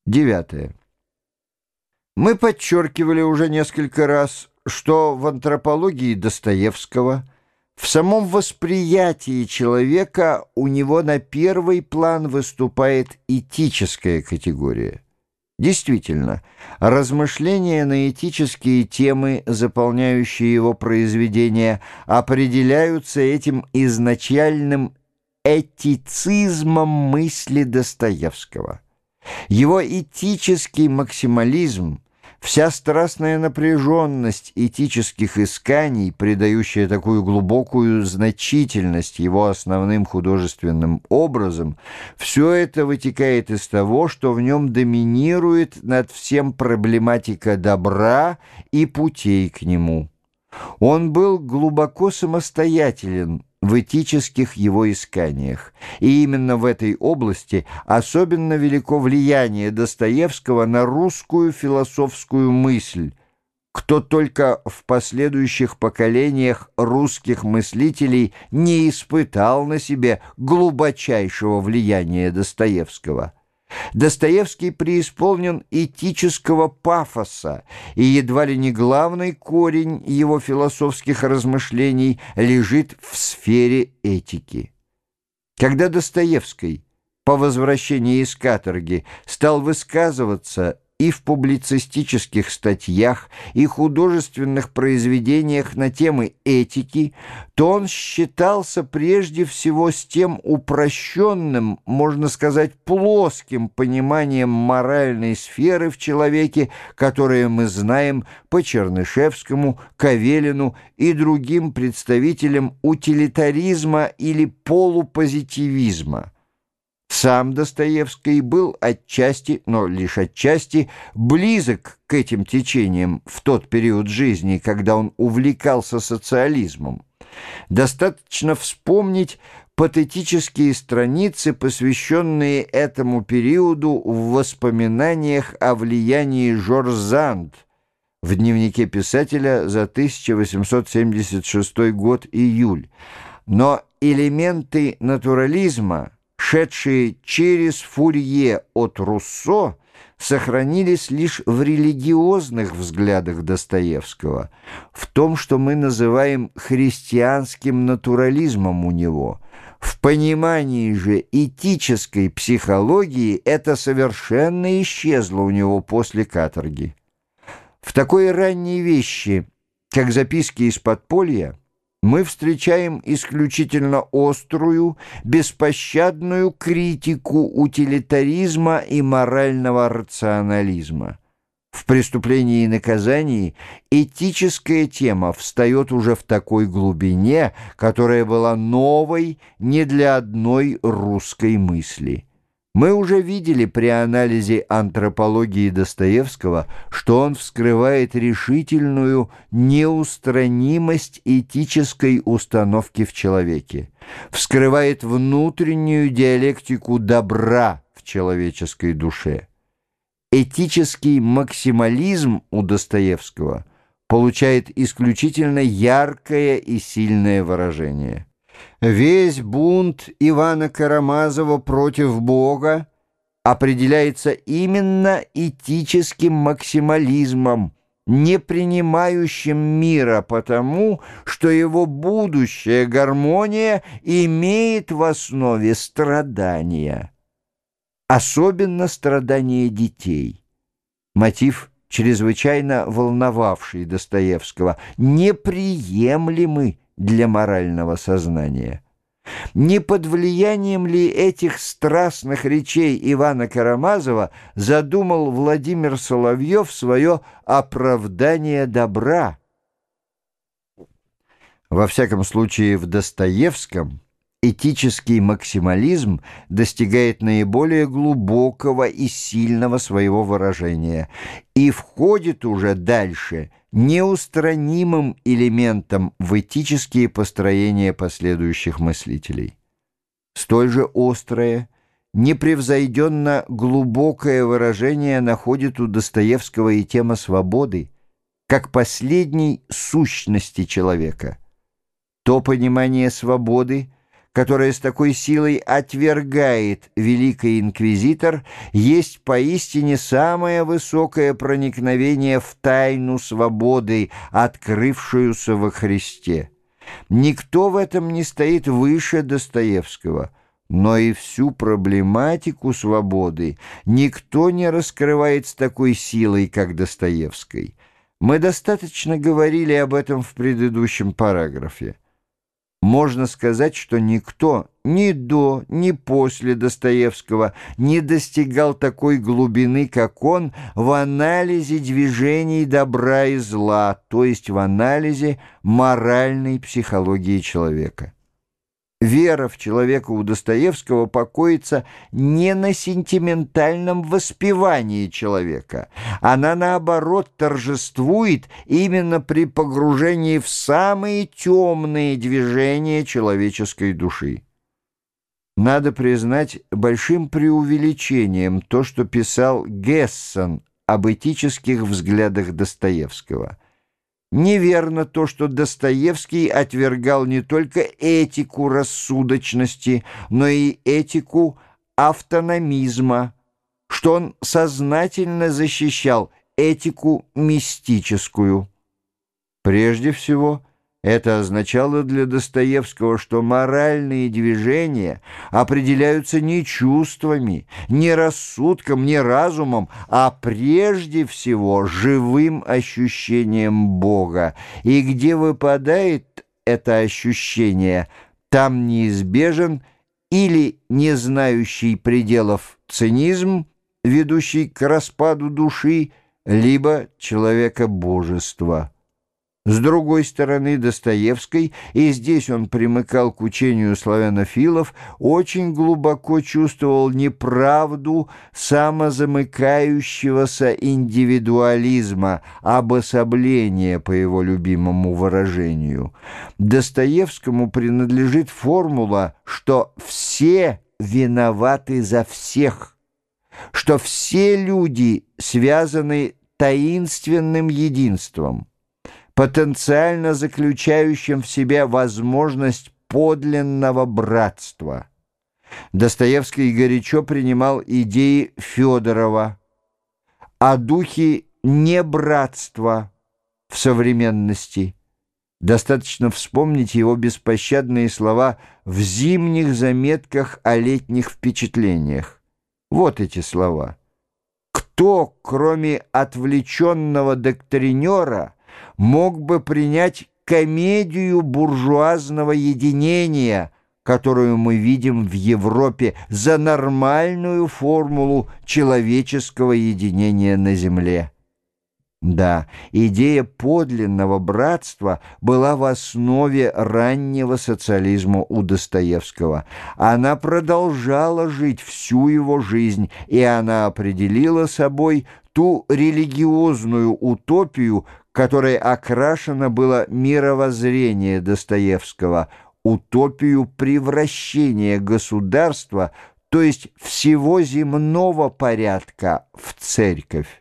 Девятое. Мы подчеркивали уже несколько раз, что в антропологии Достоевского, в самом восприятии человека у него на первый план выступает этическая категория. Действительно, размышления на этические темы, заполняющие его произведения, определяются этим изначальным этицизмом мысли Достоевского. Его этический максимализм, вся страстная напряженность этических исканий, придающая такую глубокую значительность его основным художественным образом, все это вытекает из того, что в нем доминирует над всем проблематика добра и путей к нему. Он был глубоко самостоятелен в этических его исканиях, и именно в этой области особенно велико влияние Достоевского на русскую философскую мысль. Кто только в последующих поколениях русских мыслителей не испытал на себе глубочайшего влияния Достоевского. Достоевский преисполнен этического пафоса, и едва ли не главный корень его философских размышлений лежит в сфере этики. Когда Достоевский по возвращении из каторги стал высказываться и в публицистических статьях, и художественных произведениях на темы этики, то он считался прежде всего с тем упрощенным, можно сказать, плоским пониманием моральной сферы в человеке, которое мы знаем по Чернышевскому, Кавелину и другим представителям утилитаризма или полупозитивизма. Сам Достоевский был отчасти, но лишь отчасти, близок к этим течениям в тот период жизни, когда он увлекался социализмом. Достаточно вспомнить патетические страницы, посвященные этому периоду в воспоминаниях о влиянии Жорж Санд в дневнике писателя за 1876 год июль. Но элементы натурализма, шедшие через Фурье от Руссо, сохранились лишь в религиозных взглядах Достоевского, в том, что мы называем христианским натурализмом у него. В понимании же этической психологии это совершенно исчезло у него после каторги. В такой ранней вещи, как записки из подполья, мы встречаем исключительно острую, беспощадную критику утилитаризма и морального рационализма. В «Преступлении и наказании» этическая тема встает уже в такой глубине, которая была новой не для одной русской мысли. Мы уже видели при анализе антропологии Достоевского, что он вскрывает решительную неустранимость этической установки в человеке, вскрывает внутреннюю диалектику добра в человеческой душе. Этический максимализм у Достоевского получает исключительно яркое и сильное выражение. Весь бунт Ивана Карамазова против Бога определяется именно этическим максимализмом, не принимающим мира потому, что его будущая гармония имеет в основе страдания, особенно страдания детей. Мотив, чрезвычайно волновавший Достоевского, неприемлемый для морального сознания. Не под влиянием ли этих страстных речей Ивана Карамазова задумал Владимир Соловьев свое оправдание добра? Во всяком случае, в Достоевском этический максимализм достигает наиболее глубокого и сильного своего выражения и входит уже дальше неустранимым элементом в этические построения последующих мыслителей. Столь же острое, непревзойденно глубокое выражение находит у Достоевского и тема свободы, как последней сущности человека. То понимание свободы, которое с такой силой отвергает великий инквизитор, есть поистине самое высокое проникновение в тайну свободы, открывшуюся во Христе. Никто в этом не стоит выше Достоевского, но и всю проблематику свободы никто не раскрывает с такой силой, как Достоевский. Мы достаточно говорили об этом в предыдущем параграфе. Можно сказать, что никто ни до, ни после Достоевского не достигал такой глубины, как он, в анализе движений добра и зла, то есть в анализе моральной психологии человека. Вера в человека у Достоевского покоится не на сентиментальном воспевании человека. Она, наоборот, торжествует именно при погружении в самые темные движения человеческой души. Надо признать большим преувеличением то, что писал Гессен об этических взглядах Достоевского. Неверно то, что Достоевский отвергал не только этику рассудочности, но и этику автономизма, что он сознательно защищал этику мистическую. Прежде всего, это означало для Достоевского, что моральные движения определяются не чувствами, не рассудком, не разумом, а прежде всего живым ощущением Бога. И где выпадает это ощущение, там неизбежен или не знающий пределов цинизм, ведущий к распаду души, либо человекобожество. С другой стороны, Достоевский, и здесь он примыкал к учению славянофилов, очень глубоко чувствовал неправду самозамыкающегося индивидуализма, обособления, по его любимому выражению. Достоевскому принадлежит формула, что все виноваты за всех, что все люди связаны таинственным единством, потенциально заключающим в себе возможность подлинного братства. Достоевский горячо принимал идеи Федорова о духе небратства в современности. Достаточно вспомнить его беспощадные слова в зимних заметках о летних впечатлениях. Вот эти слова. «Кто, кроме отвлеченного доктринера, мог бы принять комедию буржуазного единения, которую мы видим в Европе, за нормальную формулу человеческого единения на земле?» Да, идея подлинного братства была в основе раннего социализма у Достоевского. Она продолжала жить всю его жизнь, и она определила собой ту религиозную утопию, которой окрашено было мировоззрение Достоевского, утопию превращения государства, то есть всего земного порядка, в церковь.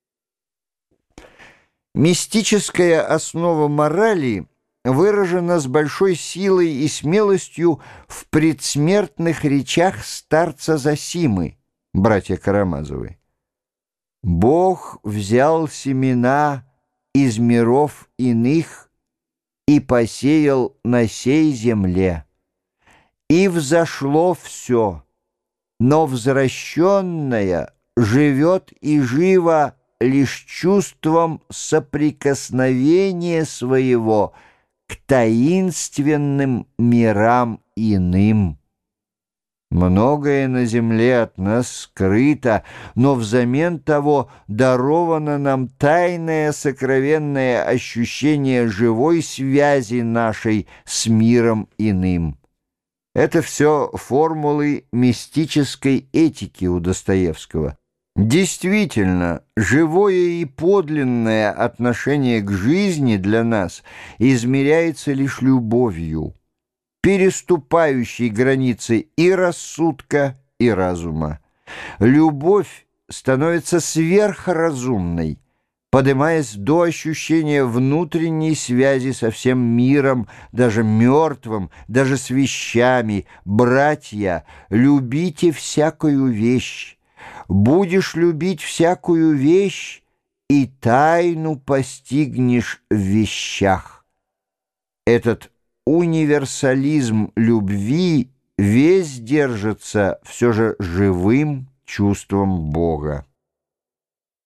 Мистическая основа морали выражена с большой силой и смелостью в предсмертных речах старца Зосимы, братья Карамазовы. «Бог взял семена из миров иных и посеял на сей земле. И взошло все, но возвращенное живет и живо лишь чувством соприкосновения своего к таинственным мирам иным. Многое на земле от нас скрыто, но взамен того даровано нам тайное сокровенное ощущение живой связи нашей с миром иным». Это все формулы мистической этики у Достоевского. Действительно, живое и подлинное отношение к жизни для нас измеряется лишь любовью, переступающей границы и рассудка, и разума. Любовь становится сверхразумной, поднимаясь до ощущения внутренней связи со всем миром, даже мертвым, даже с вещами. Братья, любите всякую вещь. Будешь любить всякую вещь, и тайну постигнешь в вещах. Этот универсализм любви весь держится все же живым чувством Бога.